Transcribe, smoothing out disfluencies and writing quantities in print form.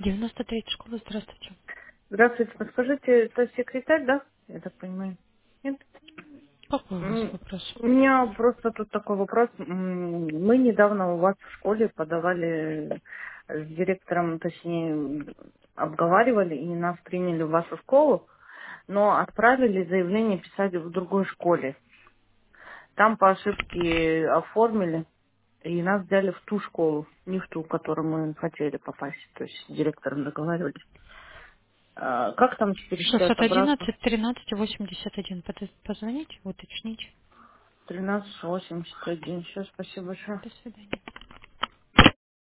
93 школа, здравствуйте. Здравствуйте, подскажите, это секретарь, да? Я так понимаю. Нет? Какой у вас вопрос? У меня просто тут такой вопрос. Мы недавно у вас в школе подавали с директором, точнее, обговаривали и нас приняли в вашу школу, но отправили заявление писать в другой школе. Там по ошибке оформили, и нас взяли в ту школу, не в ту, в которую мы хотели попасть. То есть с директором договаривались. Как там теперь сейчас обратно? 611 13 81. Позвоните, уточните. 1381. Все, спасибо большое. До свидания.